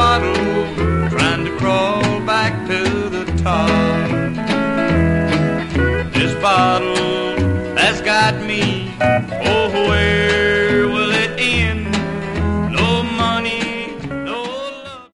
bottle, trying to crawl back to the top. This bottle has got me